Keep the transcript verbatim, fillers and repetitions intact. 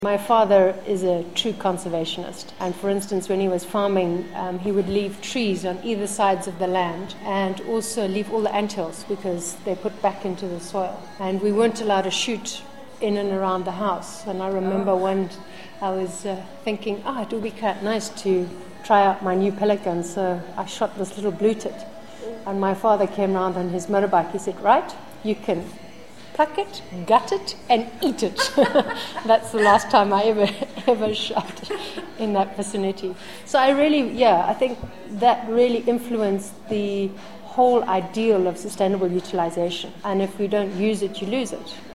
My father is a true conservationist, and for instance when he was farming um, he would leave trees on either sides of the land and also leave all the anthills because they put back into the soil, and we weren't allowed to shoot in and around the house. And I remember one I was uh, thinking, ah, oh, it would be quite nice to try out my new Pelican, so I shot this little blue tit, and my father came round on his motorbike. He said, right, you can pluck it, gut it, and eat it. That's the last time I ever ever shot in that vicinity. So I really, yeah, I think that really influenced the whole ideal of sustainable utilization. And if we don't use it, you lose it.